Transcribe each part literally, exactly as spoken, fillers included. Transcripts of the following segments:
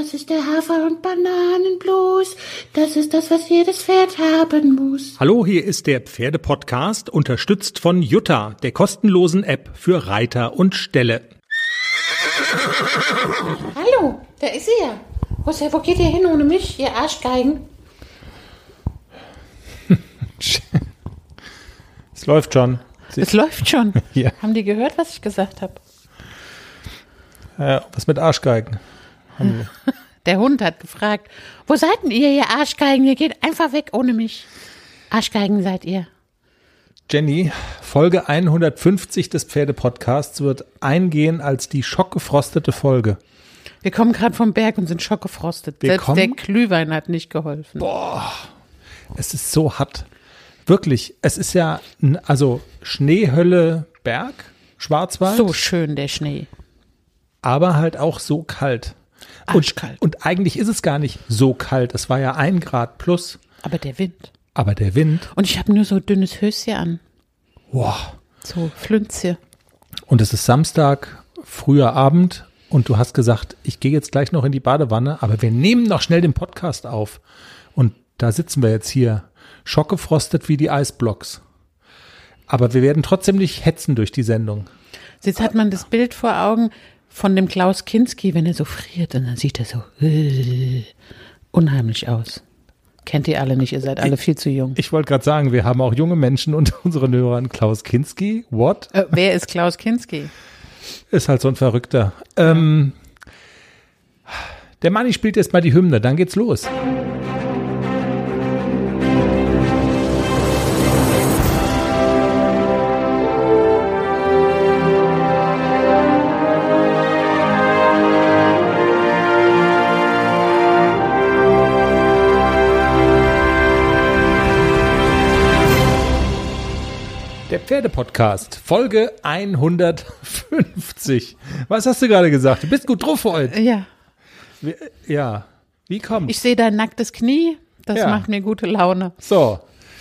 Das ist der Hafer- und Bananenblues. Das ist das, was jedes Pferd haben muss. Hallo, hier ist der Pferdepodcast, unterstützt von Jutta, der kostenlosen App für Reiter und Ställe. Hallo, da ist sie ja. Wo, ist er, wo geht ihr hin ohne mich, ihr Arschgeigen? Es läuft schon. Es läuft schon. Ja. Haben die gehört, was ich gesagt habe? Ja, was mit Arschgeigen? Haben Der Hund hat gefragt, wo seid denn ihr, ihr Arschgeigen? Ihr geht einfach weg ohne mich. Arschgeigen seid ihr. Jenny, Folge hundertfünfzig des Pferdepodcasts wird eingehen als die schockgefrostete Folge. Wir kommen gerade vom Berg und sind schockgefrostet. Wir Selbst kommen- der Glühwein hat nicht geholfen. Boah, es ist so hart. Wirklich, es ist ja, n- also Schneehölle, Berg, Schwarzwald, So schön, der Schnee. aber halt auch so kalt. Und, Arschkalt. und eigentlich ist es gar nicht so kalt. Es war ja ein Grad plus, Aber der Wind. aber der Wind, Und ich habe nur so dünnes Höschen an. boah. So Flünzchen. Und es ist Samstag, früher Abend und du hast gesagt, ich gehe jetzt gleich noch in die Badewanne, aber wir nehmen noch schnell den Podcast auf. Und da sitzen wir jetzt hier, schockgefrostet wie die Eisblocks. Aber wir werden trotzdem nicht hetzen durch die Sendung. Jetzt hat man das Bild vor Augen von dem Klaus Kinski, wenn er so friert und dann sieht er so äh, unheimlich aus. Kennt ihr alle nicht, ihr seid alle viel zu jung. Ich wollte gerade sagen, wir haben auch junge Menschen unter unseren Hörern. Klaus Kinski, what? Äh, wer ist Klaus Kinski? Ist halt so ein Verrückter. Ähm, der Manni spielt jetzt mal die Hymne, dann geht's los. Der Pferdepodcast, Folge hundertfünfzig. Was hast du gerade gesagt? Du bist gut drauf heute. Ja, Wie- Ja, wie kommt's? ich sehe dein nacktes Knie, das Ja. macht mir gute Laune. So,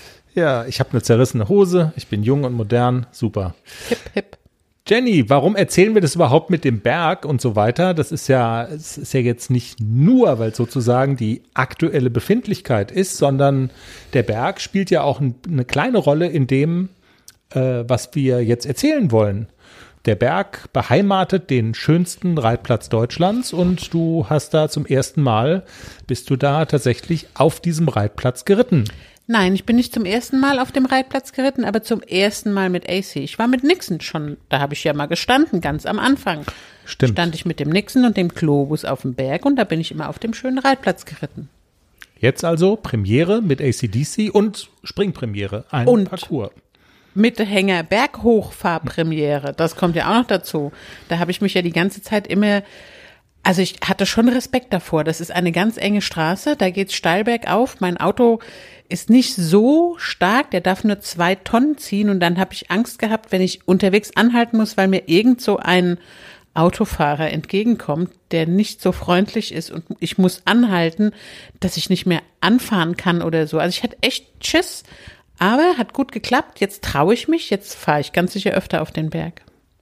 ja, ich habe eine zerrissene Hose, ich bin jung und modern, super. Hip, hip. Jenny, warum erzählen wir das überhaupt mit dem Berg und so weiter? Das ist ja, es ist ja jetzt nicht nur, weil es sozusagen die aktuelle Befindlichkeit ist, sondern der Berg spielt ja auch ein, eine kleine Rolle in dem, äh, was wir jetzt erzählen wollen. Der Berg beheimatet den schönsten Reitplatz Deutschlands und du hast da zum ersten Mal, bist du da tatsächlich auf diesem Reitplatz geritten. Nein, ich bin nicht zum ersten Mal auf dem Reitplatz geritten, aber zum ersten Mal mit A C. Ich war mit Nixon schon, da habe ich ja mal gestanden, ganz am Anfang. Stimmt. Stand ich mit dem Nixon und dem Globus auf dem Berg und da bin ich immer auf dem schönen Reitplatz geritten. Jetzt also Premiere mit A C D C und Springpremiere, ein Und? Parcours. Mit Hänger Berghochfahrpremiere, das kommt ja auch noch dazu. Da habe ich mich ja die ganze Zeit immer, also ich hatte schon Respekt davor. Das ist eine ganz enge Straße, da geht's steil bergauf. Mein Auto ist nicht so stark, der darf nur zwei Tonnen ziehen und dann habe ich Angst gehabt, wenn ich unterwegs anhalten muss, weil mir irgend so ein Autofahrer entgegenkommt, der nicht so freundlich ist und ich muss anhalten, dass ich nicht mehr anfahren kann oder so. Also ich hatte echt Schiss. Aber hat gut geklappt, jetzt traue ich mich, jetzt fahre ich ganz sicher öfter auf den Berg.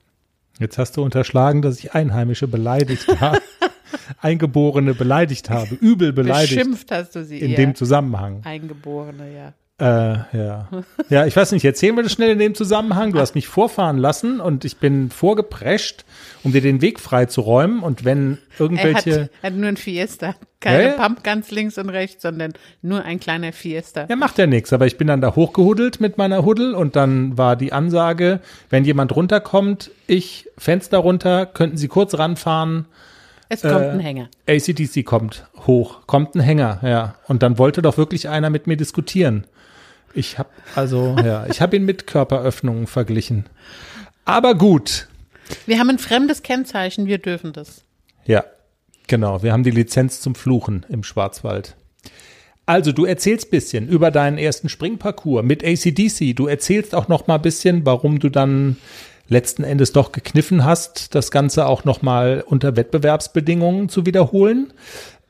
Jetzt hast du unterschlagen, dass ich Einheimische beleidigt habe, Eingeborene beleidigt habe, übel beleidigt Beschimpft hast du sie in eher. dem Zusammenhang. Eingeborene, ja. Äh, ja. Ja, ich weiß nicht, erzählen wir das schnell in dem Zusammenhang. Du hast mich vorfahren lassen und ich bin vorgeprescht, um dir den Weg frei zu räumen. Und wenn Er hat, irgendwelche, er hat nur ein Fiesta, keine Ja? Pump ganz links und rechts, sondern nur ein kleiner Fiesta. ja, macht ja nichts, aber ich bin dann da hochgehuddelt mit meiner Huddel und dann war die Ansage, wenn jemand runterkommt, ich, Fenster runter, könnten Sie kurz ranfahren. Es kommt Äh, ein Hänger. A C D C kommt hoch, kommt ein Hänger, ja. Und dann wollte doch wirklich einer mit mir diskutieren. Ich habe also, ja, ich habe ihn mit Körperöffnungen verglichen. Aber gut, Wir haben ein fremdes Kennzeichen, wir dürfen das. ja, genau. Wir haben die Lizenz zum Fluchen im Schwarzwald. Also, du erzählst bisschen über deinen ersten Springparcours mit A C D C. Du erzählst auch noch mal ein bisschen, warum du dann letzten Endes doch gekniffen hast, das Ganze auch noch mal unter Wettbewerbsbedingungen zu wiederholen.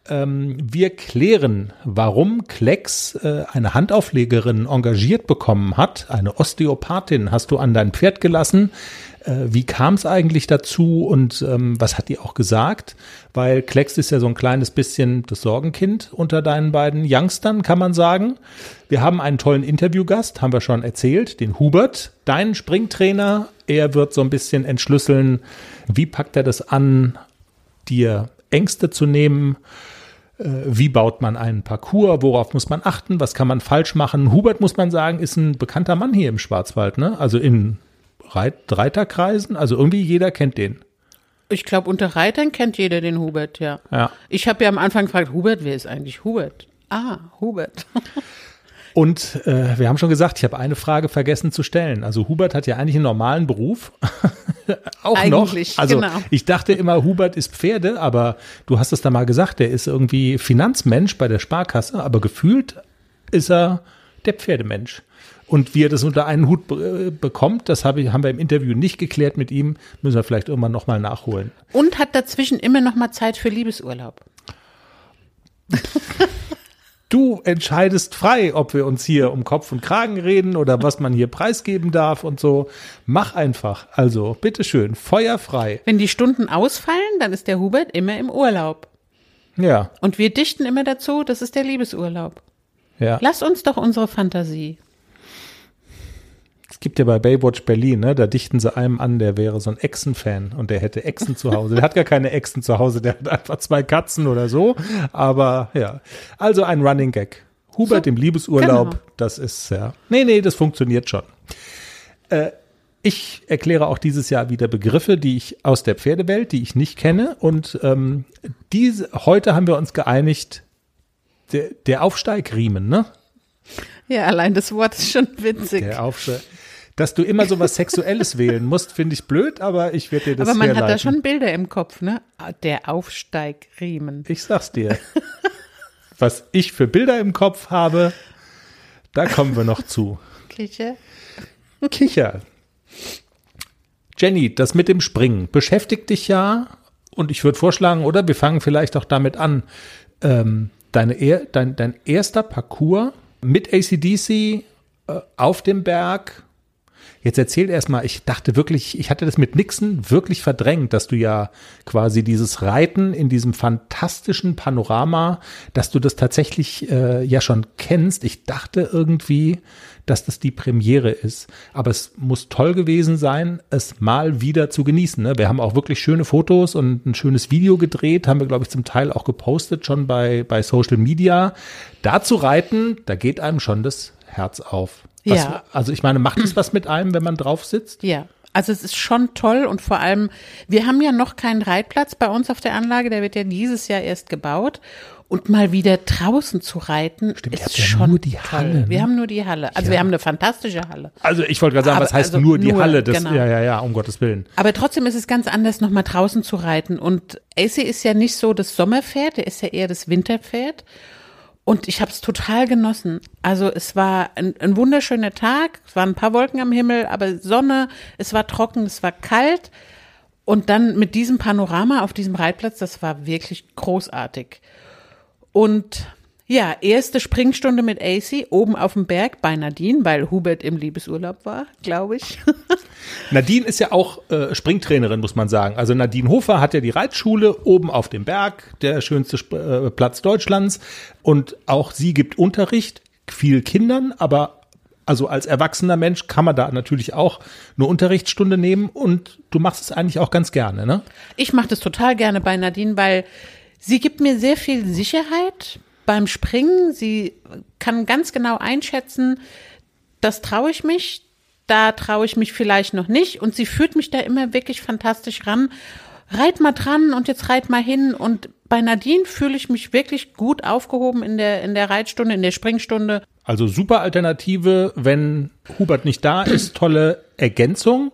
Ähm, wir klären, warum Klecks äh, eine Handauflegerin engagiert bekommen hat, eine Osteopathin hast du an dein Pferd gelassen. Äh, wie kam es eigentlich dazu und ähm, was hat die auch gesagt? Weil Klecks ist ja so ein kleines bisschen das Sorgenkind unter deinen beiden Youngstern, kann man sagen. Wir haben einen tollen Interviewgast, haben wir schon erzählt, den Hubert, deinen Springtrainer. Er wird so ein bisschen entschlüsseln, wie packt er das an, dir Ängste zu nehmen. Wie baut man einen Parcours? Worauf muss man achten? Was kann man falsch machen? Hubert, muss man sagen, ist ein bekannter Mann hier im Schwarzwald, ne? Also in Reit- Reiterkreisen. Also irgendwie jeder kennt den. Ich glaube, unter Reitern kennt jeder den Hubert, ja. Ja. Ich habe ja am Anfang gefragt, Hubert, wer ist eigentlich Hubert? Ah, Hubert. Und äh, wir haben schon gesagt, ich habe eine Frage vergessen zu stellen. Also Hubert hat ja eigentlich einen normalen Beruf. Auch Eigentlich, noch. Also genau. Ich dachte immer, Hubert ist Pferde, aber du hast es da mal gesagt, der ist irgendwie Finanzmensch bei der Sparkasse, aber gefühlt ist er der Pferdemensch. Und wie er das unter einen Hut be- bekommt, das hab ich, haben wir im Interview nicht geklärt mit ihm, müssen wir vielleicht irgendwann nochmal nachholen. Und hat dazwischen immer noch mal Zeit für Liebesurlaub. Du entscheidest frei, ob wir uns hier um Kopf und Kragen reden oder was man hier preisgeben darf und so. Mach einfach. Also, bitteschön, feuerfrei. Wenn die Stunden ausfallen, dann ist der Hubert immer im Urlaub. Ja, Und wir dichten immer dazu, das ist der Liebesurlaub. ja. Lass uns doch unsere Fantasie. Es gibt ja bei Baywatch Berlin, ne, da dichten sie einem an, der wäre so ein Echsen-Fan und der hätte Echsen zu Hause. Der hat gar keine Echsen zu Hause, der hat einfach zwei Katzen oder so. Aber ja, also ein Running Gag. Hubert So, im Liebesurlaub, genau. das ist ja, nee, nee, das funktioniert schon. Äh, ich erkläre auch dieses Jahr wieder Begriffe, die ich aus der Pferdewelt, die ich nicht kenne. Und ähm, diese, heute haben wir uns geeinigt, der, der Aufsteigriemen, ne? Ja, allein das Wort ist schon witzig. Der Aufsteig. Dass du immer so was Sexuelles wählen musst, finde ich blöd, aber ich werde dir das Aber man herleiten. hat da schon Bilder im Kopf, ne? Der Aufsteigriemen. Ich sag's dir. Was ich für Bilder im Kopf habe, da kommen wir noch zu. Kicher. Kicher. Jenny, das mit dem Springen beschäftigt dich ja und ich würde vorschlagen, oder wir fangen vielleicht auch damit an, ähm, deine, er- dein, dein erster Parcours mit A C D C äh, auf dem Berg. Jetzt erzähl erst mal, ich dachte wirklich, ich hatte das mit Nixon wirklich verdrängt, dass du ja quasi dieses Reiten in diesem fantastischen Panorama, dass du das tatsächlich äh, ja schon kennst. Ich dachte irgendwie, dass das die Premiere ist. Aber es muss toll gewesen sein, es mal wieder zu genießen. Ne? Wir haben auch wirklich schöne Fotos und ein schönes Video gedreht, haben wir, glaube ich, zum Teil auch gepostet, schon bei, bei Social Media. Da zu reiten, da geht einem schon das Herz auf. Was, Ja. Also ich meine, macht es was mit einem, wenn man drauf sitzt? Ja, also es ist schon toll und vor allem, wir haben ja noch keinen Reitplatz bei uns auf der Anlage, der wird ja dieses Jahr erst gebaut. Und mal wieder draußen zu reiten, Stimmt, ihr ist habt ja schon nur die toll. Halle, ne? Wir haben nur die Halle. Also Ja. wir haben eine fantastische Halle. Also ich wollte gerade sagen, Aber was heißt also nur die nur, Halle? Das, genau. Ja, ja, ja, um Gottes Willen. Aber trotzdem ist es ganz anders, nochmal draußen zu reiten. Und A C ist ja nicht so das Sommerpferd, der ist ja eher das Winterpferd. Und ich habe es total genossen. Also es war ein, ein wunderschöner Tag, es waren ein paar Wolken am Himmel, aber Sonne, es war trocken, es war kalt. Und dann mit diesem Panorama auf diesem Reitplatz, das war wirklich großartig. Und ja, erste Springstunde mit A C oben auf dem Berg bei Nadine, weil Hubert im Liebesurlaub war, glaube ich. Nadine ist ja auch äh, Springtrainerin, muss man sagen. Also Nadine Hofer hat ja die Reitschule oben auf dem Berg, der schönste Sp- äh, Platz Deutschlands. Und auch sie gibt Unterricht, viel Kindern, aber also als erwachsener Mensch kann man da natürlich auch eine Unterrichtsstunde nehmen und du machst es eigentlich auch ganz gerne, ne? Ich mache das total gerne bei Nadine, weil sie gibt mir sehr viel Sicherheit beim Springen. Sie kann ganz genau einschätzen, das traue ich mich, da traue ich mich vielleicht noch nicht. Und sie führt mich da immer wirklich fantastisch ran. Reit mal dran und jetzt reit mal hin. Und bei Nadine fühle ich mich wirklich gut aufgehoben in der, in der Reitstunde, in der Springstunde. Also super Alternative, wenn Hubert nicht da ist, tolle Ergänzung.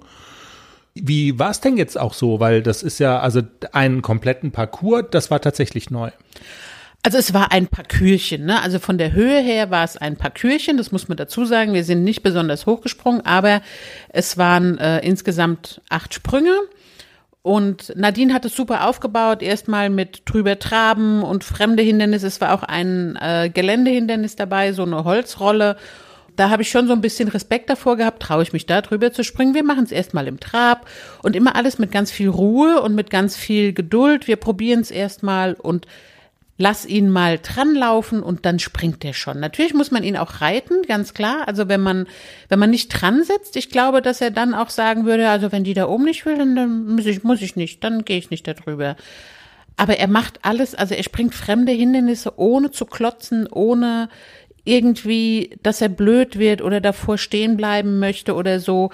Wie war es denn jetzt auch so? Weil das ist ja also einen kompletten Parcours, das war tatsächlich neu. Also es war ein Parkürchen, ne? Also von der Höhe her war es ein Parkürchen, das muss man dazu sagen. Wir sind nicht besonders hochgesprungen, aber es waren äh, insgesamt acht Sprünge Und Nadine hat es super aufgebaut, erstmal mit drüber traben und fremde Hindernisse. Es war auch ein äh, Geländehindernis dabei, so eine Holzrolle. Da habe ich schon so ein bisschen Respekt davor gehabt, traue ich mich da drüber zu springen. Wir machen es erstmal im Trab und immer alles mit ganz viel Ruhe und mit ganz viel Geduld. Wir probieren es erstmal und lass ihn mal dran laufen und dann springt er schon. Natürlich muss man ihn auch reiten, ganz klar. Also wenn man, wenn man nicht dran sitzt, ich glaube, dass er dann auch sagen würde, also wenn die da oben nicht will, dann muss ich, muss ich nicht, dann gehe ich nicht da drüber. Aber er macht alles, also er springt fremde Hindernisse, ohne zu klotzen, ohne irgendwie, dass er blöd wird oder davor stehen bleiben möchte oder so.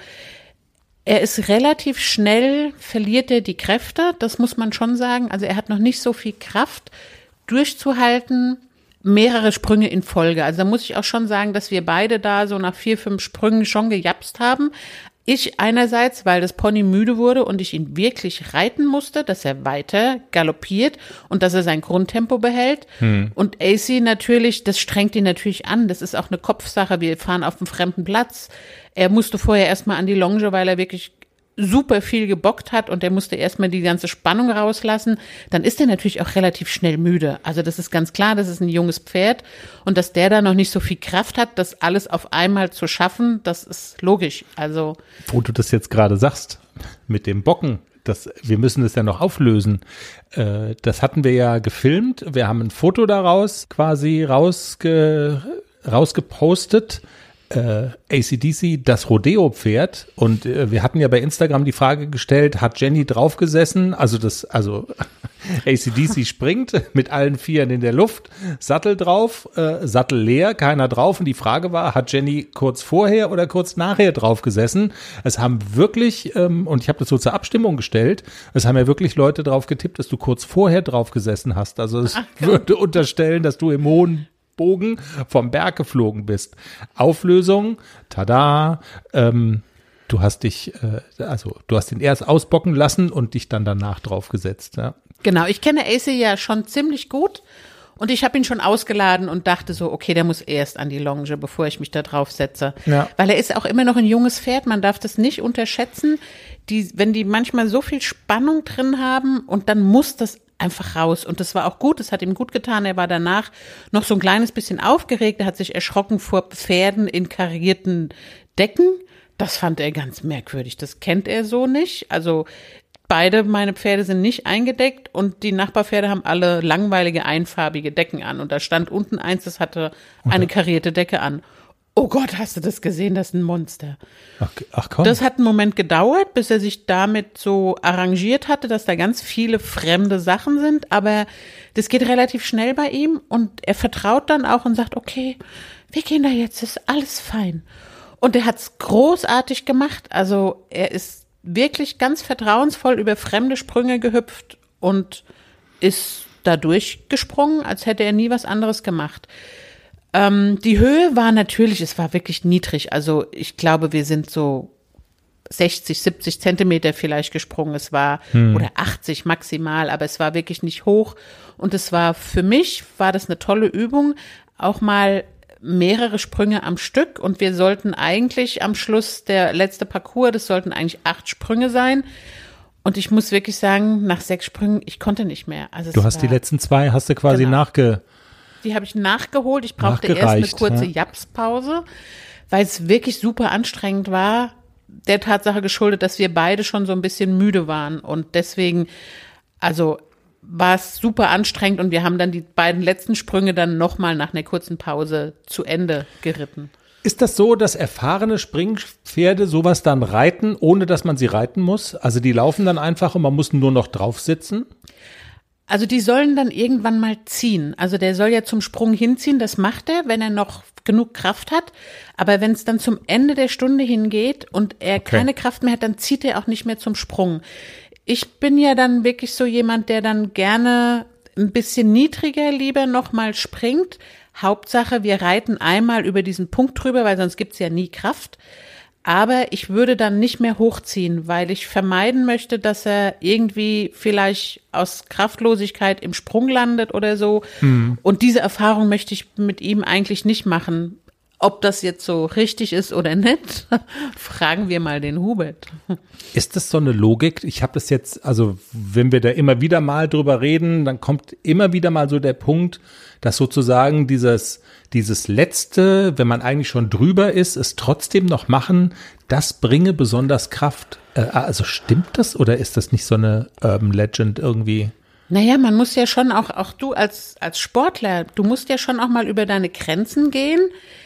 Er ist relativ schnell, verliert er die Kräfte, das muss man schon sagen. Also er hat noch nicht so viel Kraft, durchzuhalten, mehrere Sprünge in Folge. Also da muss ich auch schon sagen, dass wir beide da so nach vier, fünf Sprüngen schon gejapst haben. Ich einerseits, weil das Pony müde wurde und ich ihn wirklich reiten musste, dass er weiter galoppiert und dass er sein Grundtempo behält. Hm. Und A C natürlich, das strengt ihn natürlich an. Das ist auch eine Kopfsache. Wir fahren auf einem fremden Platz. Er musste vorher erstmal an die Longe, weil er wirklich super viel gebockt hat und der musste erstmal die ganze Spannung rauslassen, dann ist er natürlich auch relativ schnell müde. Also das ist ganz klar, das ist ein junges Pferd und dass der da noch nicht so viel Kraft hat, das alles auf einmal zu schaffen, das ist logisch. Also wo du das jetzt gerade sagst, mit dem Bocken, das, wir müssen das ja noch auflösen. Äh, das hatten wir ja gefilmt, wir haben ein Foto daraus quasi rausge, rausgepostet. Äh, A C D C, das Rodeo-Pferd, und äh, wir hatten ja bei Instagram die Frage gestellt, hat Jenny draufgesessen, also das, also A C D C springt mit allen Vieren in der Luft, Sattel drauf, äh, Sattel leer, keiner drauf, und die Frage war, hat Jenny kurz vorher oder kurz nachher drauf gesessen? Es haben wirklich, ähm, und ich habe das so zur Abstimmung gestellt, es haben ja wirklich Leute drauf getippt, dass du kurz vorher drauf gesessen hast, also es Ach, würde unterstellen, dass du im hohen Bogen vom Berg geflogen bist. Auflösung, tada, ähm, du hast dich, äh, also du hast ihn erst ausbocken lassen und dich dann danach draufgesetzt. Ja. Genau, ich kenne A C ja schon ziemlich gut und ich habe ihn schon ausgeladen und dachte so, okay, der muss erst an die Longe, bevor ich mich da drauf setze. Ja. Weil er ist auch immer noch ein junges Pferd, man darf das nicht unterschätzen, die, wenn die manchmal so viel Spannung drin haben und dann muss das einfach raus. Und das war auch gut, das hat ihm gut getan. Er war danach noch so ein kleines bisschen aufgeregt. Er hat sich erschrocken vor Pferden in karierten Decken. Das fand er ganz merkwürdig. Das kennt er so nicht. Also beide meine Pferde sind nicht eingedeckt und die Nachbarpferde haben alle langweilige, einfarbige Decken an. Und da stand unten eins, das hatte eine karierte Decke an. Oh Gott, hast du das gesehen? Das ist ein Monster. Ach, ach komm. Das hat einen Moment gedauert, bis er sich damit so arrangiert hatte, dass da ganz viele fremde Sachen sind. Aber das geht relativ schnell bei ihm und er vertraut dann auch und sagt, okay, wir gehen da jetzt, ist alles fein. Und er hat's großartig gemacht. Also er ist wirklich ganz vertrauensvoll über fremde Sprünge gehüpft und ist da durchgesprungen, als hätte er nie was anderes gemacht. Ähm, die Höhe war natürlich, es war wirklich niedrig. Also ich glaube, wir sind so sechzig, siebzig Zentimeter vielleicht gesprungen. Es war, hm. oder achtzig maximal, aber es war wirklich nicht hoch. Und es war, für mich war das eine tolle Übung, auch mal mehrere Sprünge am Stück. Und wir sollten eigentlich am Schluss, der letzte Parcours, das sollten eigentlich acht Sprünge sein. Und ich muss wirklich sagen, nach sechs Sprüngen, ich konnte nicht mehr. Also du hast die letzten zwei, hast du quasi genau. nachge... Die habe ich nachgeholt. Ich brauchte erst eine kurze ja. Japspause, weil es wirklich super anstrengend war. Der Tatsache geschuldet, dass wir beide schon so ein bisschen müde waren. Und deswegen, also war es super anstrengend und wir haben dann die beiden letzten Sprünge dann nochmal nach einer kurzen Pause zu Ende geritten. Ist das so, dass erfahrene Springpferde sowas dann reiten, ohne dass man sie reiten muss? Also die laufen dann einfach und man muss nur noch drauf sitzen? Also die sollen dann irgendwann mal ziehen. Also der soll ja zum Sprung hinziehen, das macht er, wenn er noch genug Kraft hat. Aber wenn es dann zum Ende der Stunde hingeht und er okay. keine Kraft mehr hat, dann zieht er auch nicht mehr zum Sprung. Ich bin ja dann wirklich so jemand, der dann gerne ein bisschen niedriger lieber nochmal springt. Hauptsache, wir reiten einmal über diesen Punkt drüber, weil sonst gibt's ja nie Kraft. Aber ich würde dann nicht mehr hochziehen, weil ich vermeiden möchte, dass er irgendwie vielleicht aus Kraftlosigkeit im Sprung landet oder so. Mhm. Und diese Erfahrung möchte ich mit ihm eigentlich nicht machen. Ob das jetzt so richtig ist oder nicht, fragen wir mal den Hubert. Ist das so eine Logik? Ich habe das jetzt, also wenn wir da immer wieder mal drüber reden, dann kommt immer wieder mal so der Punkt, dass sozusagen dieses, dieses Letzte, wenn man eigentlich schon drüber ist, es trotzdem noch machen, das bringe besonders Kraft. Äh, also stimmt das oder ist das nicht so eine Urban Legend irgendwie? Naja, man muss ja schon auch, auch du als, als Sportler, du musst ja schon auch mal über deine Grenzen gehen,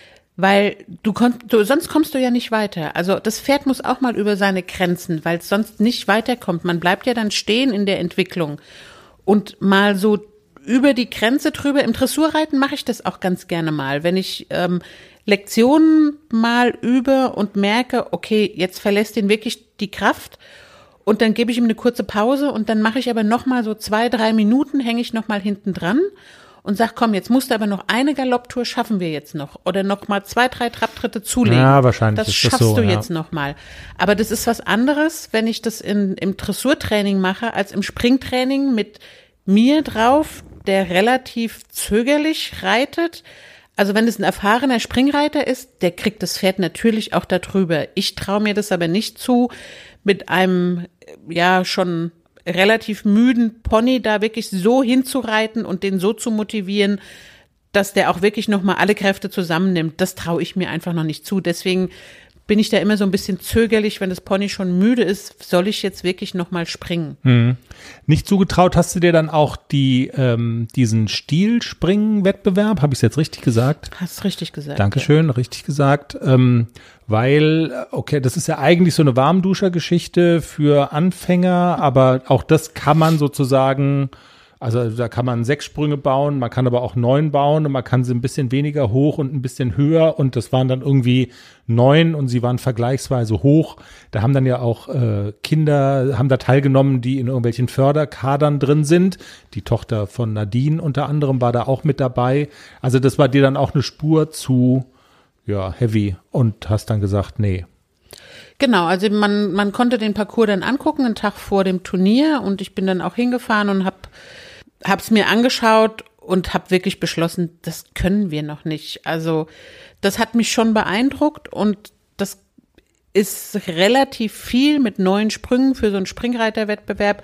weil du, kon- du sonst kommst du ja nicht weiter. Also das Pferd muss auch mal über seine Grenzen, weil es sonst nicht weiterkommt. Man bleibt ja dann stehen in der Entwicklung und mal so über die Grenze drüber. Im Dressurreiten mache ich das auch ganz gerne mal, wenn ich ähm, Lektionen mal übe und merke, okay, jetzt verlässt ihn wirklich die Kraft und dann gebe ich ihm eine kurze Pause und dann mache ich aber noch mal so zwei, drei Minuten, hänge ich noch mal hinten dran und sag, komm, jetzt musst du aber noch eine Galopptour schaffen wir jetzt noch oder noch mal zwei, drei Trabtritte zulegen. Ja, wahrscheinlich das ist schaffst das so, du ja. jetzt noch mal. Aber das ist was anderes, wenn ich das in, im Dressurtraining mache, als im Springtraining mit mir drauf, der relativ zögerlich reitet. Also wenn es ein erfahrener Springreiter ist, der kriegt das Pferd natürlich auch da drüber. Ich traue mir das aber nicht zu, mit einem ja schon relativ müden Pony da wirklich so hinzureiten und den so zu motivieren, dass der auch wirklich nochmal alle Kräfte zusammennimmt. Das traue ich mir einfach noch nicht zu. Deswegen bin ich da immer so ein bisschen zögerlich, wenn das Pony schon müde ist, soll ich jetzt wirklich nochmal springen? Hm. Nicht zugetraut hast du dir dann auch die ähm, diesen Stilspringen-Wettbewerb, habe ich es jetzt richtig gesagt? Hast richtig gesagt. Dankeschön, ja. Richtig gesagt, ähm, weil, okay, das ist ja eigentlich so eine Warmduscher-Geschichte für Anfänger, aber auch das kann man sozusagen, also da kann man sechs Sprünge bauen, man kann aber auch neun bauen und man kann sie ein bisschen weniger hoch und ein bisschen höher und das waren dann irgendwie neun und sie waren vergleichsweise hoch. Da haben dann ja auch äh, Kinder, haben da teilgenommen, die in irgendwelchen Förderkadern drin sind. Die Tochter von Nadine unter anderem war da auch mit dabei. Also das war dir dann auch eine Spur zu, ja, heavy und hast dann gesagt, nee. Genau, also man, man konnte den Parcours dann angucken, einen Tag vor dem Turnier und ich bin dann auch hingefahren und hab hab's mir angeschaut und hab wirklich beschlossen, das können wir noch nicht. Also das hat mich schon beeindruckt und das ist relativ viel mit neun Sprüngen für so einen Springreiterwettbewerb.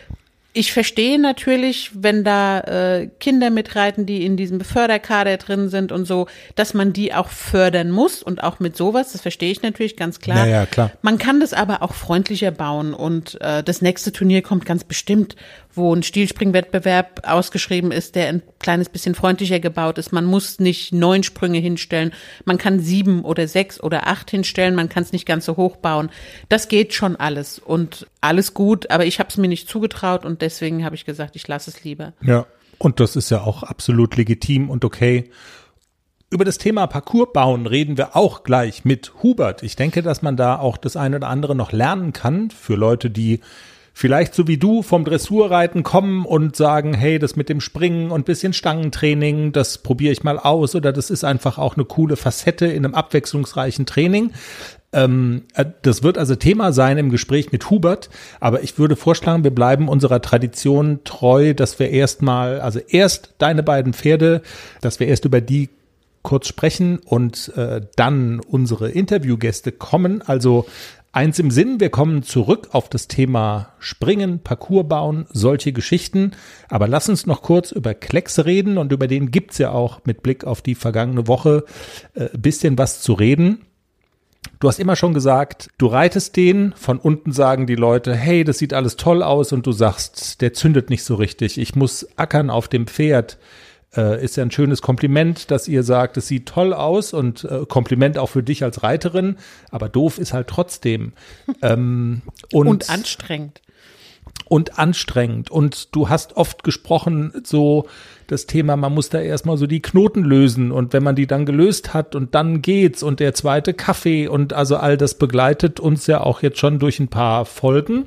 Ich verstehe natürlich, wenn da äh, Kinder mitreiten, die in diesem Förderkader drin sind und so, dass man die auch fördern muss und auch mit sowas, das verstehe ich natürlich ganz klar. Ja, ja, klar. Man kann das aber auch freundlicher bauen und äh, das nächste Turnier kommt ganz bestimmt, wo ein Stilspringwettbewerb ausgeschrieben ist, der ein kleines bisschen freundlicher gebaut ist. Man muss nicht neun Sprünge hinstellen, man kann sieben oder sechs oder acht hinstellen, man kann es nicht ganz so hoch bauen. Das geht schon alles und alles gut, aber ich habe es mir nicht zugetraut und deswegen habe ich gesagt, ich lasse es lieber. Ja, und das ist ja auch absolut legitim und okay. Über das Thema Parcours bauen reden wir auch gleich mit Hubert. Ich denke, dass man da auch das eine oder andere noch lernen kann für Leute, die vielleicht so wie du vom Dressurreiten kommen und sagen, hey, das mit dem Springen und bisschen Stangentraining, das probiere ich mal aus oder das ist einfach auch eine coole Facette in einem abwechslungsreichen Training. Ähm, das wird also Thema sein im Gespräch mit Hubert, aber ich würde vorschlagen, wir bleiben unserer Tradition treu, dass wir erstmal, also erst deine beiden Pferde, dass wir erst über die kurz sprechen und äh, dann unsere Interviewgäste kommen. Also eins im Sinn, wir kommen zurück auf das Thema Springen, Parcours bauen, solche Geschichten. Aber lass uns noch kurz über Klecks reden und über den gibt's ja auch mit Blick auf die vergangene Woche äh, bisschen was zu reden. Du hast immer schon gesagt, du reitest den, von unten sagen die Leute, hey, das sieht alles toll aus und du sagst, der zündet nicht so richtig, ich muss ackern auf dem Pferd. Äh, ist ja ein schönes Kompliment, dass ihr sagt, es sieht toll aus und äh, Kompliment auch für dich als Reiterin, aber doof ist halt trotzdem. ähm, und, und anstrengend. Und anstrengend. Und du hast oft gesprochen, so das Thema, man muss da erstmal so die Knoten lösen und wenn man die dann gelöst hat und dann geht's und der zweite Kaffee und also all das begleitet uns ja auch jetzt schon durch ein paar Folgen.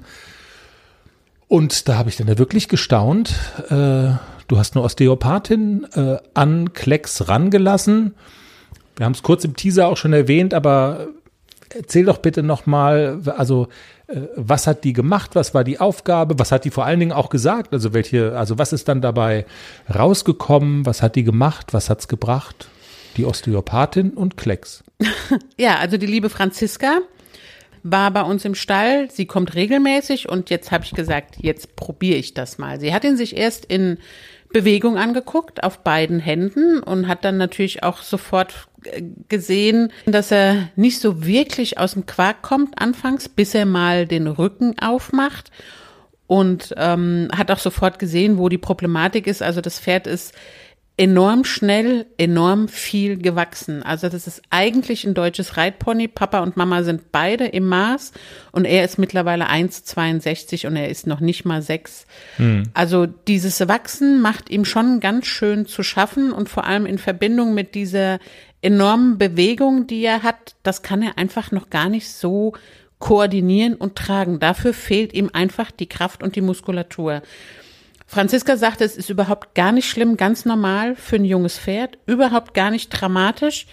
Und da habe ich dann ja wirklich gestaunt, äh, du hast eine Osteopathin äh, an Klecks rangelassen. Wir haben es kurz im Teaser auch schon erwähnt, aber erzähl doch bitte nochmal, also äh, was hat die gemacht, was war die Aufgabe, was hat die vor allen Dingen auch gesagt, also welche, also was ist dann dabei rausgekommen, was hat die gemacht, was hat's gebracht? Die Osteopathin und Klecks. Ja, also die liebe Franziska war bei uns im Stall. Sie kommt regelmäßig und jetzt habe ich gesagt, jetzt probiere ich das mal. Sie hat ihn sich erst in Bewegung angeguckt auf beiden Händen und hat dann natürlich auch sofort gesehen, dass er nicht so wirklich aus dem Quark kommt anfangs, bis er mal den Rücken aufmacht und ähm, hat auch sofort gesehen, wo die Problematik ist. Also das Pferd ist enorm schnell, enorm viel gewachsen. Also das ist eigentlich ein deutsches Reitpony. Papa und Mama sind beide im Maß und er ist mittlerweile eins Komma zweiundsechzig und er ist noch nicht mal sechs. Hm. Also dieses Wachsen macht ihm schon ganz schön zu schaffen und vor allem in Verbindung mit dieser enormen Bewegung, die er hat, das kann er einfach noch gar nicht so koordinieren und tragen. Dafür fehlt ihm einfach die Kraft und die Muskulatur. Franziska sagte, es ist überhaupt gar nicht schlimm, ganz normal für ein junges Pferd, überhaupt gar nicht dramatisch.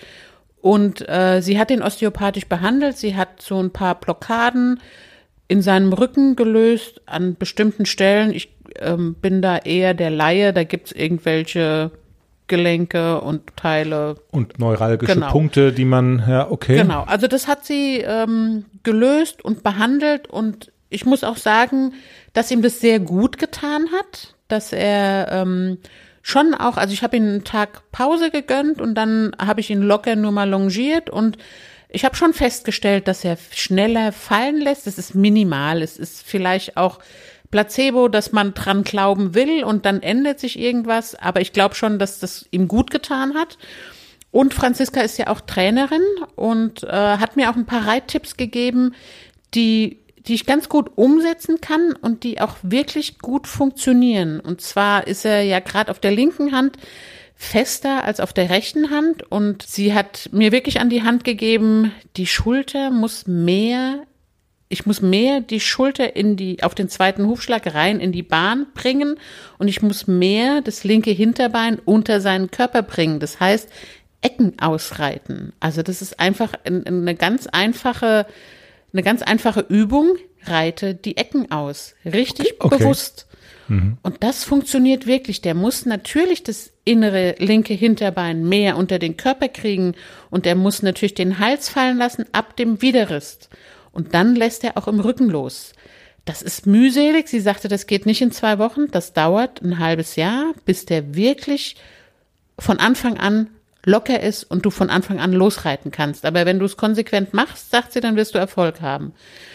Und äh, sie hat ihn osteopathisch behandelt, sie hat so ein paar Blockaden in seinem Rücken gelöst an bestimmten Stellen. Ich ähm, bin da eher der Laie, da gibt's irgendwelche Gelenke und Teile. Und neuralgische Genau. Punkte, die man, ja, okay. Genau, also das hat sie ähm, gelöst und behandelt und ich muss auch sagen, dass ihm das sehr gut getan hat, dass er ähm, schon auch, also ich habe ihm einen Tag Pause gegönnt und dann habe ich ihn locker nur mal longiert und ich habe schon festgestellt, dass er schneller fallen lässt. Das ist minimal, es ist vielleicht auch Placebo, dass man dran glauben will und dann ändert sich irgendwas, aber ich glaube schon, dass das ihm gut getan hat. Und Franziska ist ja auch Trainerin und äh, hat mir auch ein paar Reittipps gegeben, die die ich ganz gut umsetzen kann und die auch wirklich gut funktionieren. Und zwar ist er ja gerade auf der linken Hand fester als auf der rechten Hand und sie hat mir wirklich an die Hand gegeben, die Schulter muss mehr, ich muss mehr die Schulter in die, auf den zweiten Hufschlag rein in die Bahn bringen und ich muss mehr das linke Hinterbein unter seinen Körper bringen. Das heißt, Ecken ausreiten. Also das ist einfach eine ganz einfache Eine ganz einfache Übung, reite die Ecken aus. Richtig okay. bewusst. Mhm. Und das funktioniert wirklich. Der muss natürlich das innere linke Hinterbein mehr unter den Körper kriegen und er muss natürlich den Hals fallen lassen ab dem Widerrist. Und dann lässt er auch im Rücken los. Das ist mühselig. Sie sagte, das geht nicht in zwei Wochen. Das dauert ein halbes Jahr, bis der wirklich von Anfang an locker ist und du von Anfang an losreiten kannst. Aber wenn du es konsequent machst, sagt sie, dann wirst du Erfolg haben.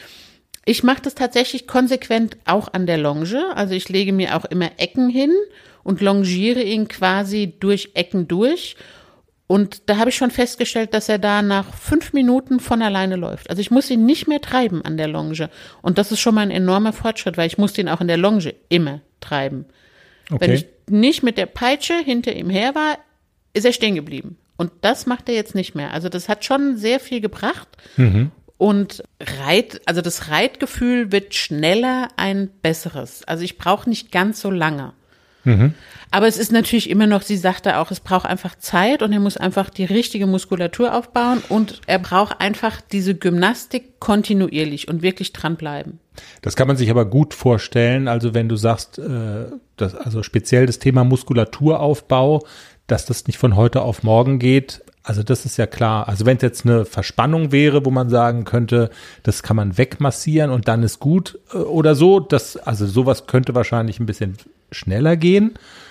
Ich mache das tatsächlich konsequent auch an der Longe. Also ich lege mir auch immer Ecken hin und longiere ihn quasi durch Ecken durch. Und da habe ich schon festgestellt, dass er da nach fünf Minuten von alleine läuft. Also ich muss ihn nicht mehr treiben an der Longe. Und das ist schon mal ein enormer Fortschritt, weil ich musste ihn auch in der Longe immer treiben. Okay. Wenn ich nicht mit der Peitsche hinter ihm her war, ist er stehen geblieben. Und das macht er jetzt nicht mehr. Also das hat schon sehr viel gebracht. Mhm. Und Reit, also das Reitgefühl wird schneller ein besseres. Also ich brauche nicht ganz so lange. Mhm. Aber es ist natürlich immer noch, sie sagte auch, es braucht einfach Zeit und er muss einfach die richtige Muskulatur aufbauen und er braucht einfach diese Gymnastik kontinuierlich und wirklich dranbleiben. Das kann man sich aber gut vorstellen. Also wenn du sagst, äh, das, also speziell das Thema Muskulaturaufbau, dass das nicht von heute auf morgen geht. Also das ist ja klar. Also wenn es jetzt eine Verspannung wäre, wo man sagen könnte, das kann man wegmassieren und dann ist gut äh, oder so, das, also sowas könnte wahrscheinlich ein bisschen schneller gehen.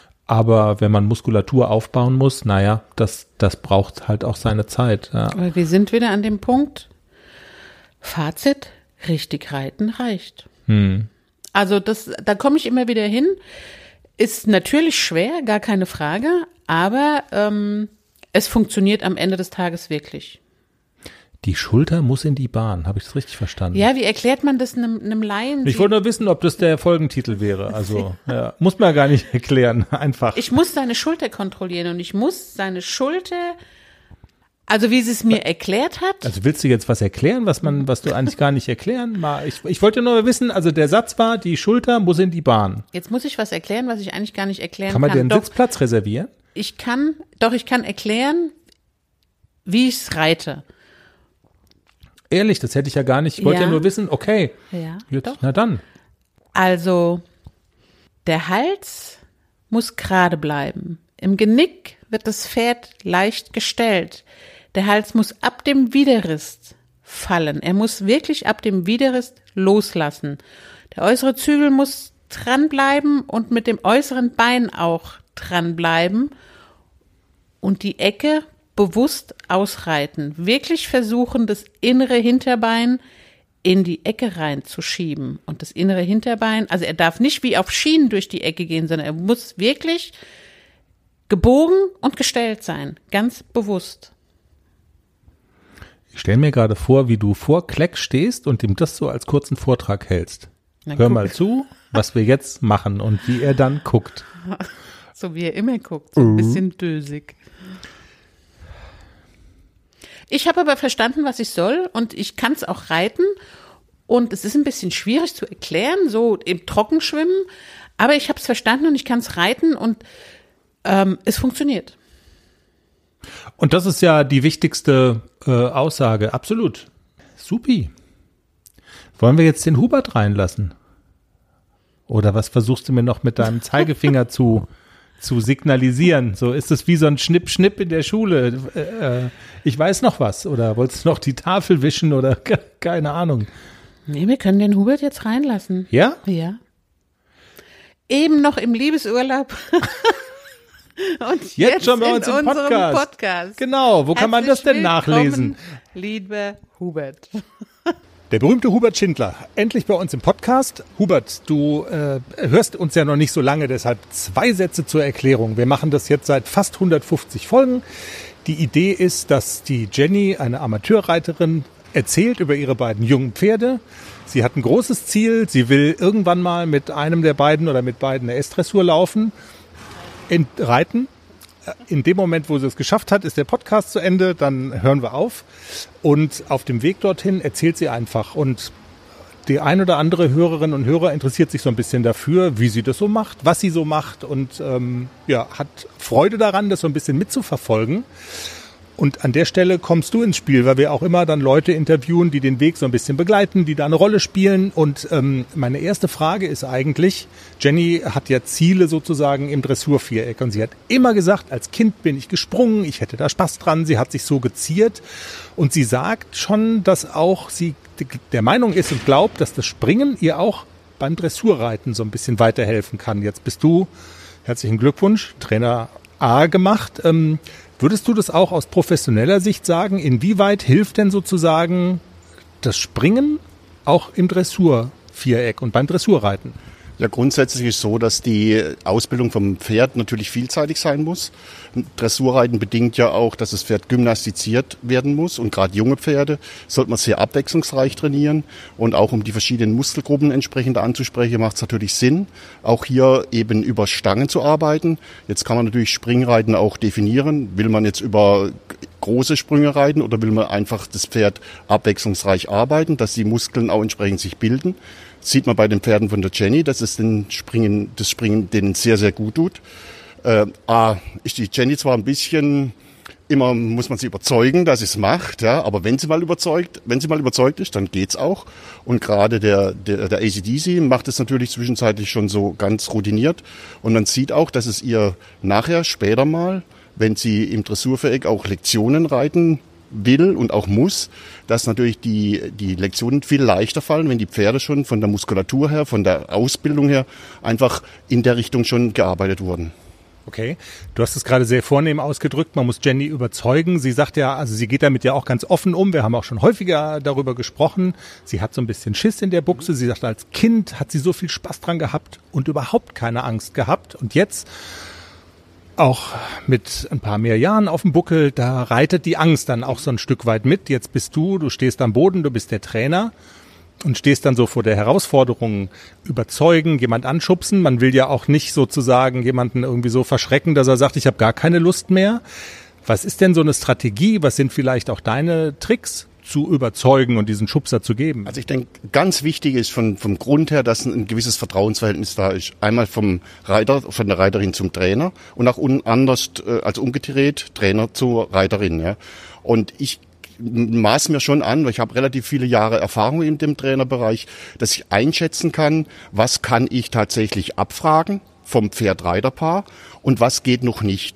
Aber wenn man Muskulatur aufbauen muss, naja, das, das braucht halt auch seine Zeit. Ja. Aber wir sind wieder an dem Punkt, Fazit, richtig reiten reicht. Hm. Also das, da komme ich immer wieder hin. Ist natürlich schwer, gar keine Frage, aber ähm, es funktioniert am Ende des Tages wirklich. Die Schulter muss in die Bahn, habe ich das richtig verstanden? Ja, wie erklärt man das einem, einem Laien? Ich wollte nur wissen, ob das der Folgentitel wäre. Also ja, muss man gar nicht erklären, einfach. Ich muss seine Schulter kontrollieren und ich muss seine Schulter, also wie sie es mir erklärt hat. Also willst du jetzt was erklären, was man, was du eigentlich gar nicht erklären? Mal, ich, ich wollte nur wissen, also der Satz war, die Schulter muss in die Bahn. Jetzt muss ich was erklären, was ich eigentlich gar nicht erklären kann. Kann man dir einen doch, Sitzplatz reservieren? Ich kann, doch ich kann erklären, wie ich es reite. Ehrlich, das hätte ich ja gar nicht. Ich wollte ja, ja nur wissen, okay. Ja, jetzt, doch. Na dann. Also, der Hals muss gerade bleiben. Im Genick wird das Pferd leicht gestellt. Der Hals muss ab dem Widerrist fallen. Er muss wirklich ab dem Widerrist loslassen. Der äußere Zügel muss dranbleiben und mit dem äußeren Bein auch dranbleiben und die Ecke bewusst ausreiten. Wirklich versuchen, das innere Hinterbein in die Ecke reinzuschieben. Und das innere Hinterbein, also er darf nicht wie auf Schienen durch die Ecke gehen, sondern er muss wirklich gebogen und gestellt sein. Ganz bewusst. Ich stelle mir gerade vor, wie du vor Kleck stehst und ihm das so als kurzen Vortrag hältst. Na, Hör guck. mal zu, was wir jetzt machen und wie er dann guckt. So wie er immer guckt, so ein bisschen dösig. Ich habe aber verstanden, was ich soll und ich kann es auch reiten und es ist ein bisschen schwierig zu erklären, so im Trockenschwimmen, aber ich habe es verstanden und ich kann es reiten und ähm, es funktioniert. Und das ist ja die wichtigste äh, Aussage, absolut. Supi. Wollen wir jetzt den Hubert reinlassen? Oder was versuchst du mir noch mit deinem Zeigefinger zu zu signalisieren? So ist es wie so ein Schnipp-Schnipp in der Schule. Äh, ich weiß noch was. Oder wolltest du noch die Tafel wischen oder keine Ahnung. Nee, wir können den Hubert jetzt reinlassen. Ja? Ja. Eben noch im Liebesurlaub. Und jetzt, Jetzt schon bei in uns im unserem Podcast. Podcast. Genau, wo kann man das denn nachlesen? Lieber Hubert. Der berühmte Hubert Schindler, endlich bei uns im Podcast. Hubert, du äh, hörst uns ja noch nicht so lange, deshalb zwei Sätze zur Erklärung. Wir machen das jetzt seit fast hundertfünfzig Folgen. Die Idee ist, dass die Jenny, eine Amateurreiterin, erzählt über ihre beiden jungen Pferde. Sie hat ein großes Ziel, sie will irgendwann mal mit einem der beiden oder mit beiden eine S-Dressur laufen, in, reiten. In dem Moment, wo sie es geschafft hat, ist der Podcast zu Ende, dann hören wir auf. Und auf dem Weg dorthin erzählt sie einfach. Und die ein oder andere Hörerin und Hörer interessiert sich so ein bisschen dafür, wie sie das so macht, was sie so macht und ähm, ja, hat Freude daran, das so ein bisschen mitzuverfolgen. Und an der Stelle kommst du ins Spiel, weil wir auch immer dann Leute interviewen, die den Weg so ein bisschen begleiten, die da eine Rolle spielen. Und ähm, meine erste Frage ist eigentlich, Jenny hat ja Ziele sozusagen im Dressurviereck. Und sie hat immer gesagt, als Kind bin ich gesprungen, ich hätte da Spaß dran. Sie hat sich so geziert. Und sie sagt schon, dass auch sie der Meinung ist und glaubt, dass das Springen ihr auch beim Dressurreiten so ein bisschen weiterhelfen kann. Jetzt bist du, herzlichen Glückwunsch, Trainer A gemacht. Ähm, Würdest du das auch aus professioneller Sicht sagen? Inwieweit hilft denn sozusagen das Springen auch im Dressurviereck und beim Dressurreiten? Ja, grundsätzlich ist so, dass die Ausbildung vom Pferd natürlich vielseitig sein muss. Dressurreiten bedingt ja auch, dass das Pferd gymnastiziert werden muss. Und gerade junge Pferde sollte man sehr abwechslungsreich trainieren. Und auch um die verschiedenen Muskelgruppen entsprechend anzusprechen, macht es natürlich Sinn, auch hier eben über Stangen zu arbeiten. Jetzt kann man natürlich Springreiten auch definieren. Will man jetzt über große Sprünge reiten oder will man einfach das Pferd abwechslungsreich arbeiten, dass die Muskeln auch entsprechend sich bilden? Das sieht man bei den Pferden von der Jenny, dass es den Springen, das Springen denen sehr, sehr gut tut. Äh, A, ist die Jenny zwar ein bisschen, immer muss man sie überzeugen, dass sie es macht, ja, aber wenn sie mal überzeugt, wenn sie mal überzeugt ist, dann geht's auch. Und gerade der, der, der A C D C macht es natürlich zwischenzeitlich schon so ganz routiniert. Und man sieht auch, dass es ihr nachher, später mal, wenn sie im Dressurviereck auch Lektionen reiten will und auch muss, dass natürlich die, die Lektionen viel leichter fallen, wenn die Pferde schon von der Muskulatur her, von der Ausbildung her einfach in der Richtung schon gearbeitet wurden. Okay, du hast es gerade sehr vornehm ausgedrückt, man muss Jenny überzeugen. Sie sagt ja, also sie geht damit ja auch ganz offen um. Wir haben auch schon häufiger darüber gesprochen. Sie hat so ein bisschen Schiss in der Buchse. Sie sagt, als Kind hat sie so viel Spaß dran gehabt und überhaupt keine Angst gehabt. Und jetzt auch mit ein paar mehr Jahren auf dem Buckel, da reitet die Angst dann auch so ein Stück weit mit. Jetzt bist du, du stehst am Boden, du bist der Trainer und stehst dann so vor der Herausforderung, überzeugen, jemand anschubsen. Man will ja auch nicht sozusagen jemanden irgendwie so verschrecken, dass er sagt, ich habe gar keine Lust mehr. Was ist denn so eine Strategie? Was sind vielleicht auch deine Tricks zu überzeugen und diesen Schubser zu geben? Also ich denke, ganz wichtig ist von, vom Grund her, dass ein, ein gewisses Vertrauensverhältnis da ist. Einmal vom Reiter, von der Reiterin zum Trainer und auch un, anders, äh, also umgedreht, Trainer zur Reiterin. Ja. Und ich maß mir schon an, weil ich habe relativ viele Jahre Erfahrung in dem Trainerbereich, dass ich einschätzen kann, was kann ich tatsächlich abfragen vom Pferd-Reiterpaar und was geht noch nicht.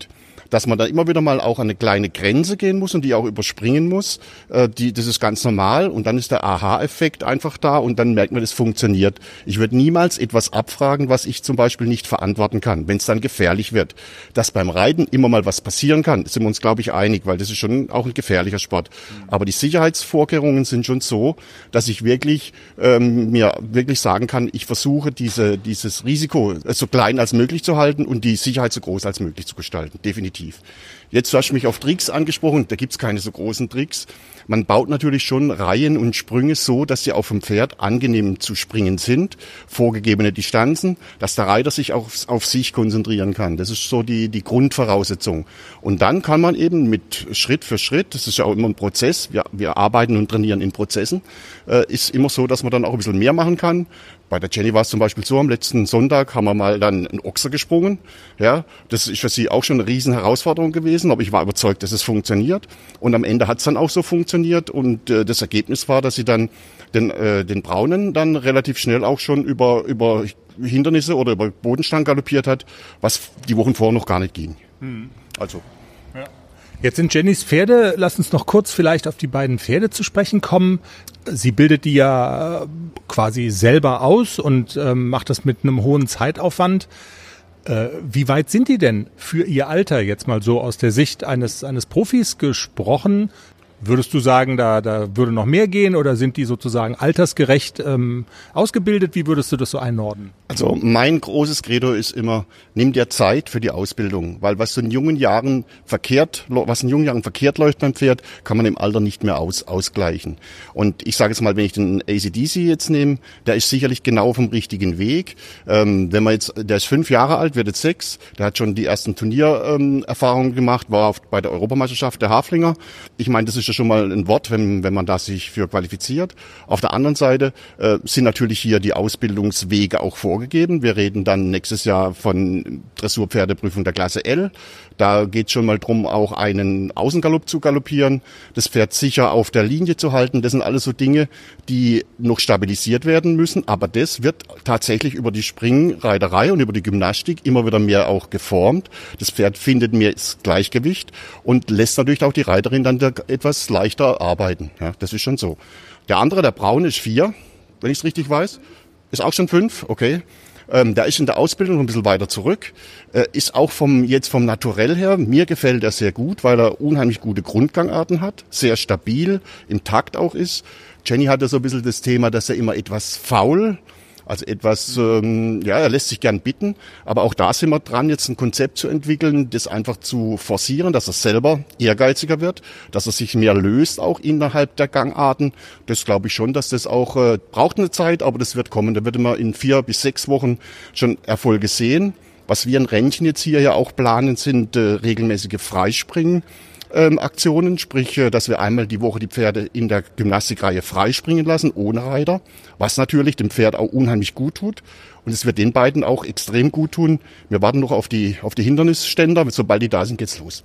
dass man da immer wieder mal auch an eine kleine Grenze gehen muss und die auch überspringen muss. Äh, die, das ist ganz normal und dann ist der Aha-Effekt einfach da und dann merkt man, das funktioniert. Ich würde niemals etwas abfragen, was ich zum Beispiel nicht verantworten kann, wenn es dann gefährlich wird. Dass beim Reiten immer mal was passieren kann, sind wir uns, glaube ich, einig, weil das ist schon auch ein gefährlicher Sport. Aber die Sicherheitsvorkehrungen sind schon so, dass ich wirklich ähm, mir wirklich sagen kann, ich versuche diese dieses Risiko so klein als möglich zu halten und die Sicherheit so groß als möglich zu gestalten, definitiv. Jetzt hast du mich auf Tricks angesprochen, da gibt's keine so großen Tricks. Man baut natürlich schon Reihen und Sprünge so, dass sie auf dem Pferd angenehm zu springen sind, vorgegebene Distanzen, dass der Reiter sich auch auf, auf sich konzentrieren kann. Das ist so die, die Grundvoraussetzung. Und dann kann man eben mit Schritt für Schritt, das ist ja auch immer ein Prozess, wir, wir arbeiten und trainieren in Prozessen, äh, ist immer so, dass man dann auch ein bisschen mehr machen kann. Bei der Jenny war es zum Beispiel so, am letzten Sonntag haben wir mal dann einen Ochser gesprungen. Ja, das ist für sie auch schon eine riesen Herausforderung gewesen, aber ich war überzeugt, dass es funktioniert. Und am Ende hat es dann auch so funktioniert und äh, das Ergebnis war, dass sie dann den, äh, den Braunen dann relativ schnell auch schon über, über Hindernisse oder über Bodenstangen galoppiert hat, was die Wochen vorher noch gar nicht ging. Hm. Also. Ja. Jetzt sind Jennys Pferde, lass uns noch kurz vielleicht auf die beiden Pferde zu sprechen kommen. Sie bildet die ja quasi selber aus und ähm, macht das mit einem hohen Zeitaufwand. Äh, wie weit sind die denn für ihr Alter, jetzt mal so aus der Sicht eines, eines Profis gesprochen? Würdest du sagen, da, da würde noch mehr gehen oder sind die sozusagen altersgerecht ähm, ausgebildet? Wie würdest du das so einordnen? Also mein großes Credo ist immer, nimm dir Zeit für die Ausbildung, weil was so in jungen Jahren verkehrt, was in jungen Jahren verkehrt läuft beim Pferd, kann man im Alter nicht mehr aus, ausgleichen. Und ich sage jetzt mal, wenn ich den A C D C jetzt nehme, der ist sicherlich genau auf dem richtigen Weg. Ähm, wenn man jetzt, der ist fünf Jahre alt, wird jetzt sechs, der hat schon die ersten Turniererfahrungen ähm, gemacht, war auf, bei der Europameisterschaft der Haflinger. Ich meine, das ist ja schon mal ein Wort, wenn, wenn man da sich für qualifiziert. Auf der anderen Seite äh, sind natürlich hier die Ausbildungswege auch vorgegeben. Wir reden dann nächstes Jahr von Dressurpferdeprüfung der Klasse L. Da geht schon mal drum, auch einen Außengalopp zu galoppieren, das Pferd sicher auf der Linie zu halten. Das sind alles so Dinge, die noch stabilisiert werden müssen. Aber das wird tatsächlich über die Springreiterei und über die Gymnastik immer wieder mehr auch geformt. Das Pferd findet mehr das Gleichgewicht und lässt natürlich auch die Reiterin dann etwas leichter arbeiten. Ja, das ist schon so. Der andere, der Braune, ist vier, wenn ich es richtig weiß. Ist auch schon fünf, okay. Ähm, der ist in der Ausbildung ein bisschen weiter zurück. Äh, ist auch vom jetzt vom Naturell her, mir gefällt er sehr gut, weil er unheimlich gute Grundgangarten hat, sehr stabil, im Takt auch ist. Jenny hatte so ein bisschen das Thema, dass er immer etwas faul, also etwas, ähm, ja, er lässt sich gern bitten, aber auch da sind wir dran, jetzt ein Konzept zu entwickeln, das einfach zu forcieren, dass er selber ehrgeiziger wird, dass er sich mehr löst, auch innerhalb der Gangarten. Das glaube ich schon, dass das auch, äh, braucht eine Zeit, aber das wird kommen. Da wird man in vier bis sechs Wochen schon Erfolge sehen. Was wir in Rennchen jetzt hier ja auch planen, sind äh, regelmäßige Freispringen. Ähm, Aktionen, sprich, äh, dass wir einmal die Woche die Pferde in der Gymnastikreihe freispringen lassen, ohne Reiter, was natürlich dem Pferd auch unheimlich gut tut. Und es wird den beiden auch extrem gut tun. Wir warten noch auf die, auf die Hindernisständer. Sobald die da sind, geht's los.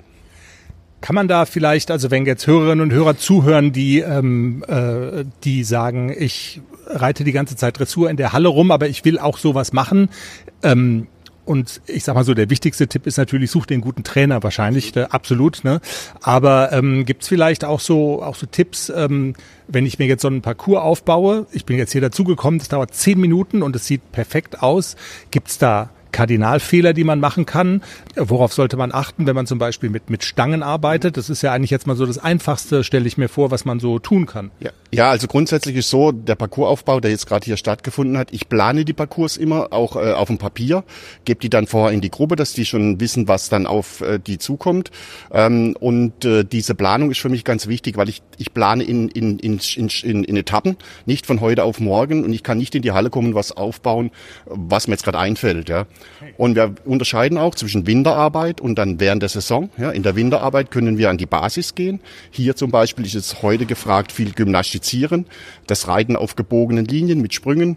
Kann man da vielleicht, also wenn jetzt Hörerinnen und Hörer zuhören, die, ähm, äh, die sagen, ich reite die ganze Zeit Dressur in der Halle rum, aber ich will auch sowas machen, ähm, und ich sag mal so, der wichtigste Tipp ist natürlich, such den guten Trainer wahrscheinlich, äh, absolut, ne? Aber ähm, gibt's vielleicht auch so auch so Tipps, ähm, wenn ich mir jetzt so einen Parcours aufbaue, ich bin jetzt hier dazugekommen, das dauert zehn Minuten und es sieht perfekt aus, gibt's da Kardinalfehler, die man machen kann? Worauf sollte man achten, wenn man zum Beispiel mit, mit Stangen arbeitet? Das ist ja eigentlich jetzt mal so das Einfachste, stelle ich mir vor, was man so tun kann. Ja, ja, also grundsätzlich ist so, der Parcoursaufbau, der jetzt gerade hier stattgefunden hat, ich plane die Parcours immer, auch äh, auf dem Papier, gebe die dann vorher in die Gruppe, dass die schon wissen, was dann auf äh, die zukommt. Ähm, und äh, diese Planung ist für mich ganz wichtig, weil ich ich plane in, in, in, in, in Etappen, nicht von heute auf morgen, und ich kann nicht in die Halle kommen und was aufbauen, was mir jetzt gerade einfällt, ja. Und wir unterscheiden auch zwischen Winterarbeit und dann während der Saison. Ja, in der Winterarbeit können wir an die Basis gehen. Hier zum Beispiel ist jetzt heute gefragt, viel gymnastizieren, das Reiten auf gebogenen Linien mit Sprüngen.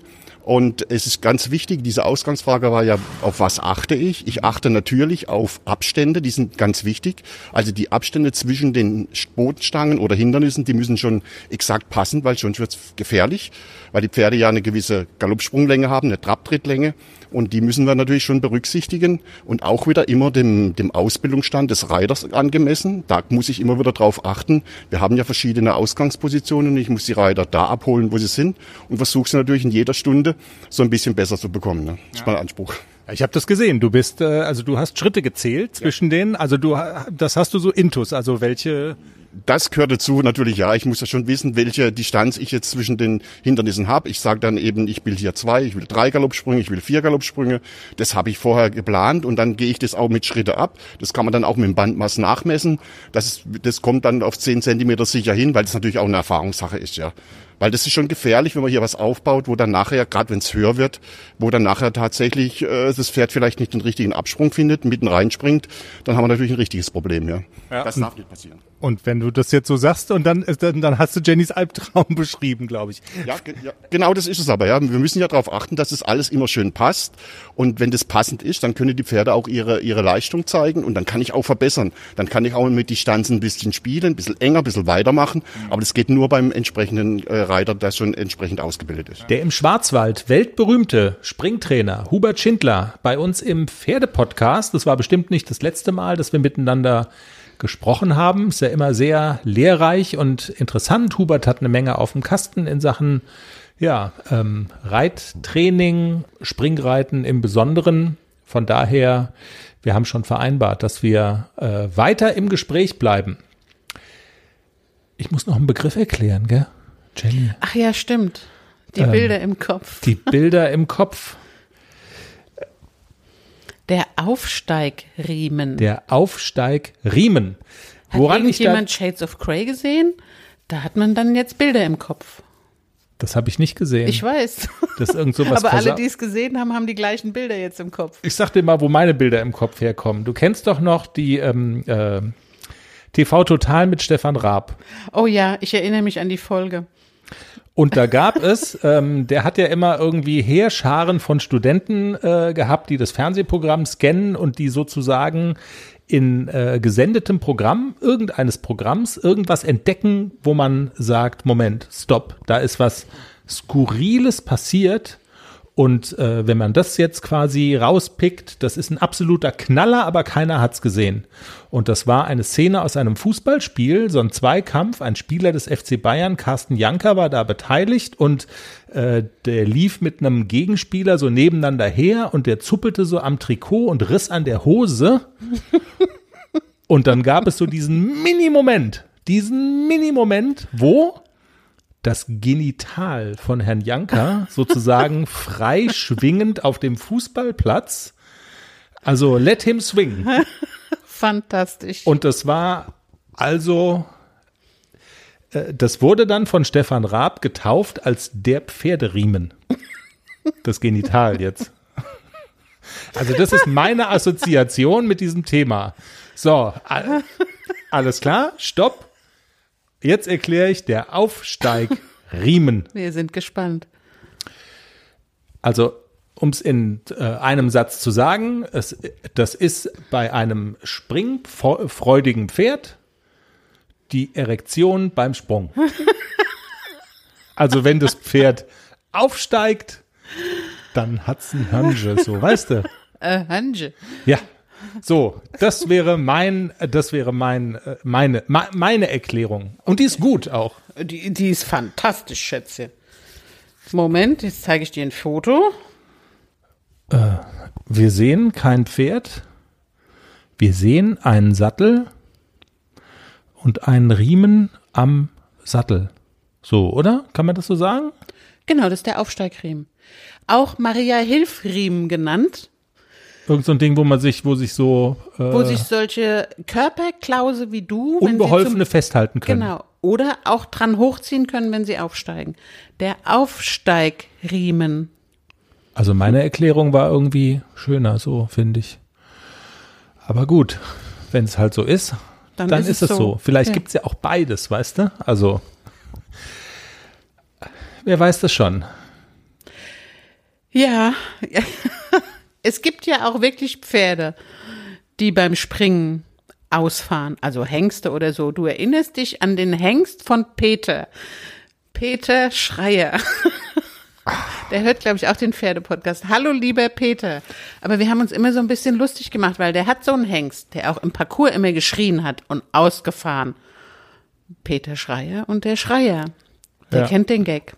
Und es ist ganz wichtig, diese Ausgangsfrage war ja, auf was achte ich? Ich achte natürlich auf Abstände, die sind ganz wichtig. Also die Abstände zwischen den Bodenstangen oder Hindernissen, die müssen schon exakt passen, weil sonst wird's gefährlich, weil die Pferde ja eine gewisse Galoppsprunglänge haben, eine Trabtrittlänge. Und die müssen wir natürlich schon berücksichtigen und auch wieder immer dem, dem Ausbildungsstand des Reiters angemessen. Da muss ich immer wieder drauf achten. Wir haben ja verschiedene Ausgangspositionen. Ich muss die Reiter da abholen, wo sie sind und versuche sie natürlich in jeder Stunde so ein bisschen besser zu bekommen. Ne? Das ist mein Anspruch. Ich habe das gesehen. Du bist, äh, also du hast Schritte gezählt zwischen ja. denen. Also du, das hast du so intus. Also welche? Das gehört dazu natürlich, ja. Ich muss ja schon wissen, welche Distanz ich jetzt zwischen den Hindernissen habe. Ich sage dann eben, ich will hier zwei, ich will drei Galoppsprünge, ich will vier Galoppsprünge. Das habe ich vorher geplant und dann gehe ich das auch mit Schritte ab. Das kann man dann auch mit dem Bandmaß nachmessen. Das, ist, das kommt dann auf zehn Zentimeter sicher hin, weil das natürlich auch eine Erfahrungssache ist, ja. Weil das ist schon gefährlich, wenn man hier was aufbaut, wo dann nachher, gerade wenn es höher wird, wo dann nachher tatsächlich äh, das Pferd vielleicht nicht den richtigen Absprung findet, mitten reinspringt, dann haben wir natürlich ein richtiges Problem, ja. ja. Das darf nicht passieren. Und wenn du das jetzt so sagst und dann, dann, dann hast du Jennys Albtraum beschrieben, glaube ich. Ja, ge- ja, genau das ist es aber, ja. Wir müssen ja darauf achten, dass das alles immer schön passt. Und wenn das passend ist, dann können die Pferde auch ihre, ihre Leistung zeigen und dann kann ich auch verbessern. Dann kann ich auch mit Distanzen ein bisschen spielen, ein bisschen enger, ein bisschen weitermachen. Aber das geht nur beim entsprechenden äh, Reiter, der schon entsprechend ausgebildet ist. Der im Schwarzwald weltberühmte Springtrainer Hubert Schindler bei uns im Pferdepodcast. Das war bestimmt nicht das letzte Mal, dass wir miteinander gesprochen haben. Ist ja immer sehr lehrreich und interessant. Hubert hat eine Menge auf dem Kasten in Sachen ja, ähm, Reittraining, Springreiten im Besonderen. Von daher, wir haben schon vereinbart, dass wir äh, weiter im Gespräch bleiben. Ich muss noch einen Begriff erklären, gell, Jenny? Ach ja, stimmt. Die Ähm, Bilder im Kopf. Die Bilder im Kopf. Der Aufsteigriemen. Der Aufsteigriemen. Hat Woran ich da, irgendjemand Shades of Grey gesehen? Da hat man dann jetzt Bilder im Kopf. das habe ich nicht gesehen. Ich weiß. Das ist irgend sowas Aber alle, versa- die es gesehen haben, haben die gleichen Bilder jetzt im Kopf. Ich sag dir mal, wo meine Bilder im Kopf herkommen. Du kennst doch noch die ähm, äh, T V Total mit Stefan Raab. Oh ja, ich erinnere mich an die Folge. Und da gab es, ähm, der hat ja immer irgendwie Heerscharen von Studenten äh, gehabt, die das Fernsehprogramm scannen und die sozusagen in äh, gesendetem Programm, irgendeines Programms, irgendwas entdecken, wo man sagt, Moment, stopp, da ist was Skurriles passiert. Und äh, wenn man das jetzt quasi rauspickt, das ist ein absoluter Knaller, aber keiner hat's gesehen. Und das war eine Szene aus einem Fußballspiel, so ein Zweikampf. Ein Spieler des F C Bayern, Carsten Janker, war da beteiligt und äh, der lief mit einem Gegenspieler so nebeneinander her und der zuppelte so am Trikot und riss an der Hose. Und dann gab es so diesen Mini-Moment, diesen Mini-Moment, wo das Genital von Herrn Janker sozusagen frei schwingend auf dem Fußballplatz, also let him swing. Fantastisch. Und das war also, äh, das wurde dann von Stefan Raab getauft als der Pferderiemen. Das Genital jetzt. Also das ist meine Assoziation mit diesem Thema. So, all, alles klar, stopp. Jetzt erkläre ich der Aufsteigriemen. Wir sind gespannt. Also, um es in äh, einem Satz zu sagen, es, das ist bei einem springfreudigen Pferd die Erektion beim Sprung. Also, wenn das Pferd aufsteigt, dann hat's ein Hange, so, weißt du? Äh, Hange. Ja. So, das wäre mein, das wäre mein, meine, meine Erklärung. Und die ist gut auch. Die, die ist fantastisch, Schätzchen. Moment, jetzt zeige ich dir ein Foto. Äh, wir sehen kein Pferd. Wir sehen einen Sattel und einen Riemen am Sattel. So, oder? Kann man das so sagen? Genau, das ist der Aufsteigriemen. Auch Maria-Hilf-Riemen genannt. Irgend so ein Ding, wo man sich, wo sich so äh, Wo sich solche Körperklause wie du Unbeholfene wenn sie zum, festhalten können. Genau. Oder auch dran hochziehen können, wenn sie aufsteigen. Der Aufsteigriemen. Also meine Erklärung war irgendwie schöner, so finde ich. Aber gut, wenn es halt so ist, dann, dann ist, ist es so. so. Vielleicht ja. Gibt's ja auch beides, weißt du? Also, wer weiß das schon? Ja, es gibt ja auch wirklich Pferde, die beim Springen ausfahren, also Hengste oder so. Du erinnerst dich an den Hengst von Peter, Peter Schreier. Der hört, glaube ich, auch den Pferdepodcast. Hallo, lieber Peter. Aber wir haben uns immer so ein bisschen lustig gemacht, weil der hat so einen Hengst, der auch im Parcours immer geschrien hat und ausgefahren. Peter Schreier und der Schreier. Der Ja. kennt den Gag.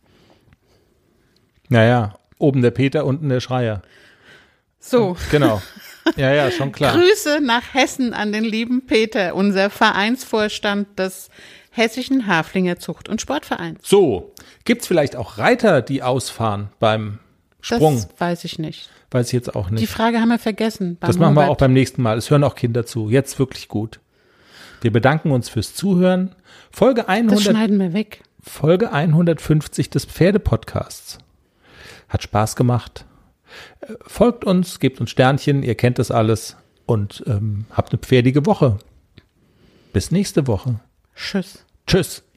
Naja, oben der Peter, unten der Schreier. So. Genau. Ja, ja, schon klar. Grüße nach Hessen an den lieben Peter, unser Vereinsvorstand des Hessischen Haflinger Zucht- und Sportvereins. So, gibt's vielleicht auch Reiter, die ausfahren beim Sprung? Das weiß ich nicht. Weiß ich jetzt auch Die nicht. Frage haben wir vergessen. beim Das machen wir Hubert. auch beim nächsten Mal. Es hören auch Kinder zu. Jetzt wirklich gut. Wir bedanken uns fürs Zuhören. Folge Das hundert, schneiden wir weg. Folge hundertfünfzig des Pferdepodcasts. Hat Spaß gemacht. Äh, Folgt uns, gebt uns Sternchen, ihr kennt das alles und ähm, habt eine pferdige Woche. Bis nächste Woche. Tschüss. Tschüss.